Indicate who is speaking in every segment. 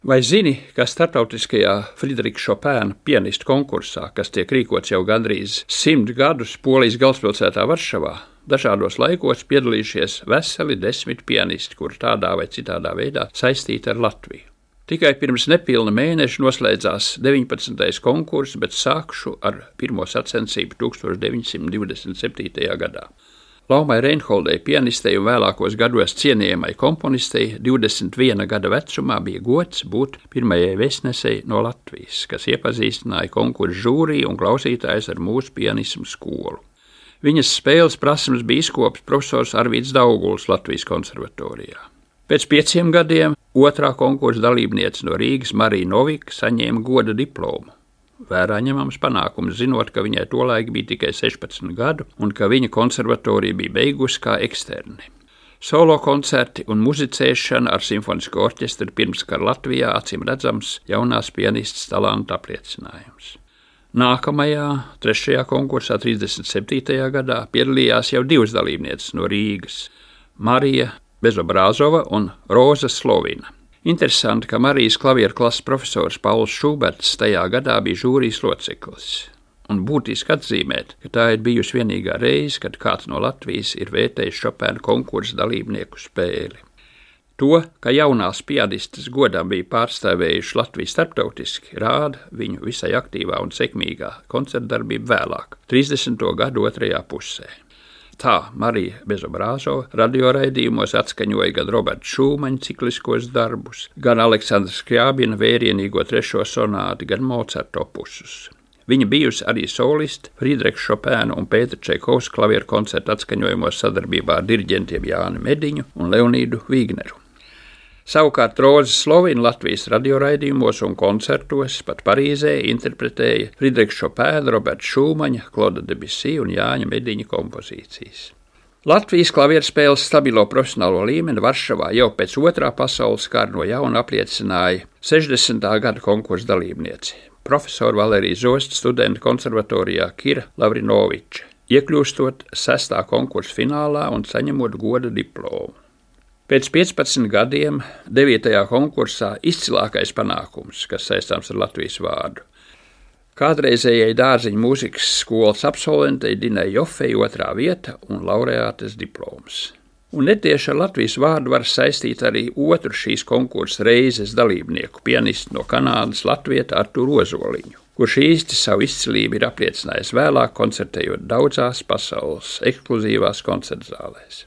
Speaker 1: Vai zini, ka starptautiskajā Friderika Šopēna pianistu konkursā, kas tiek rīkots jau gandrīz 100 gadus Polijas galvaspilsētā Varšavā, dažādos laikos piedalījušies veseli 10 pianisti, kuri tādā vai citādā veidā saistīti ar Latviju. Tikai pirms nepilna mēneša noslēdzās 19. konkurss, bet sākšu ar pirmo sacensību 1927. gadā. Laumai Reinholdei, pianistei un vēlākos gados cienījamai komponistei, 21 gada vecumā bija gods būt pirmajai vēstnesei no Latvijas, kas iepazīstināja konkursu žūriju un klausītājus ar mūsu pianismu skolu. Viņas spēles prasmes bija izkops profesors Arvīds Dauguls Latvijas konservatorijā. Pēc 5 gadiem otrā konkursa dalībniece no Rīgas Marija Novika saņēma goda diplomu. Vērā ņemams panākums, zinot, ka viņai tolaik bija tikai 16 gadu un ka viņa konservatorija bija beigusi kā eksterni. Solo koncerti un muzicēšana ar simfonisko orķestri pirmskar Latvijā acīm redzams jaunās pianistas talanta apliecinājums. Nākamajā, 3. konkursā 37. gadā piedalījās jau 2 dalībnieces no Rīgas – Marija Bezobrāzova un Roza Slovina. Interesanti, ka Marijas klavieru klases profesors Pauls Šuberts tajā gadā bija žūrijas loceklis. Un būtiski atzīmēt, ka tā ir bijusi vienīgā reize, kad kāds no Latvijas ir vērtējis Šopēna konkursa dalībnieku spēli. To, ka jaunās pianistas godam bija pārstāvējuši Latviju starptautiski, rāda viņu visai aktīvā un sekmīgā koncertdarbība vēlāk, 30. gadu otrajā pusē. Tā Marija Bezobrāzova radioraidījumos atskaņoja gan Roberta Šūmaņa cikliskos darbus, gan Aleksandra Skļābina vērienīgo 3. sonāti, gan Mocarta opusus. Viņa bijusi arī soliste Friderika Šopēna un Pētera Čaikovska klavieru koncertu atskaņojumos sadarbībā ar diriģentiem Jāni Mediņu un Leonīdu Vīgneru. Savukārt Roza Slovina Latvijas radioraidījumos un koncertos pat Parīzē interpretēja Friderika Šopēna, Roberta Šūmaņa, Kloda Debusī un Jāņa Mediņa kompozīcijas. Latvijas klavierspēles stabilo profesionālo līmeni Varšavā jau pēc Otrā pasaules kara no jauna apliecināja 60. gada konkursa dalībnieci, profesora Valērija Zosta studenta konservatorijā Kira Lavrinoviča, iekļūstot 6. konkursa finālā un saņemot goda diplomu. Pēc 15 gadiem 9. konkursā izcilākais panākums, kas saistāms ar Latvijas vārdu. Kādreizējai Dārziņu mūzikas skolas absolventei Dinai Jofei 2. vieta un laureātes diploms. Un netieši ar Latvijas vārdu var saistīt arī otru šīs konkursa reizes dalībnieku, pianistu no Kanādas latvieta Arturu Ozoliņu, kurš īsti savu izcilību ir apliecinājis vēlāk koncertējot daudzās pasaules ekskluzīvās koncertzālēs.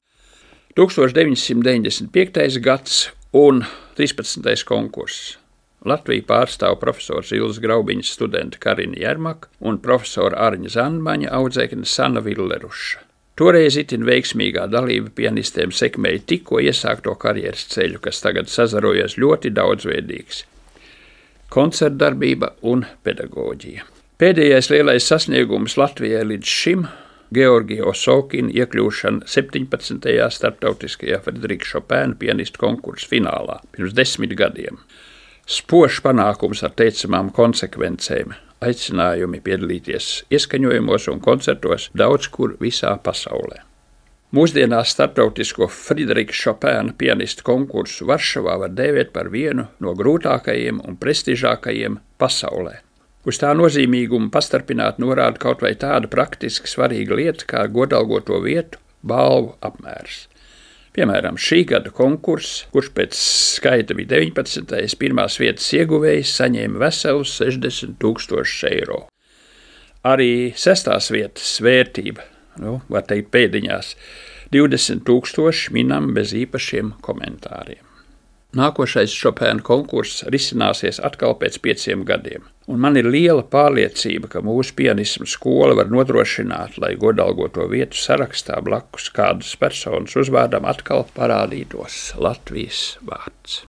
Speaker 1: 1995. gads un 13. konkurss. Latviju pārstāv profesors Ilzas Graubiņas studenta Karina Jermaka un profesora Arņa Zandmaņa audzēkne Sana Villeruša. Toreiz itin veiksmīgā dalība pianistiem sekmēja tikko iesākto karjeras ceļu, kas tagad sazarojas ļoti daudzveidīgs. Koncertdarbība un pedagoģija. Pēdējais lielais sasniegums Latvijai līdz šim – Georgija Osokina iekļūšana 17. starptautiskajā Friderika Šopēna pianistu konkursa finālā pirms 10 gadiem. Spožs panākums ar teicamām konsekvencēm, aicinājumi piedalīties ieskaņojumos un koncertos daudz kur visā pasaulē. Mūsdienās starptautisko Friderika Šopēna pianistu konkursu Varšavā var dēvēt par vienu no grūtākajiem un prestižākajiem pasaulē. Uz tā nozīmīgumu pastarpināt norāda kaut vai tāda praktiski svarīga lieta kā godalgoto vietu balvu apmērs. Piemēram, šī gada konkurss, kurš pēc skaita bija 19. pirmās vietas ieguvējs, saņēma veselus 60 000 eiro. Arī 6. vietas vērtība, var teikt pēdiņās, 20 000 minam bez īpašiem komentāriem. Nākošais Šopēna konkurss risināsies atkal pēc 5 gadiem, un man ir liela pārliecība, ka mūsu pianisma skola var nodrošināt, lai godalgoto vietu sarakstā blakus kādas personas uzvārdam atkal parādītos Latvijas vārds.